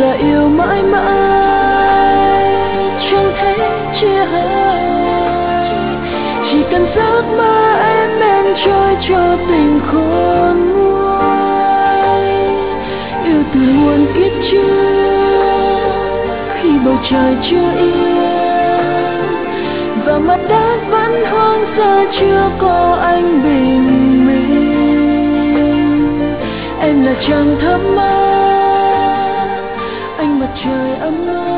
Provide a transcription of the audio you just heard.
là yêu mãi mãi, chẳng thể chia hai. Chỉ cần giấc mơ em trôi cho tình khôn nguôi. Yêu từ muôn kiếp trước khi bầu trời chưa yên và mặt đất vẫn hoang sơ chưa có anh bình minh. Em là trăng thắm mát, anh mặt trời ấm áp.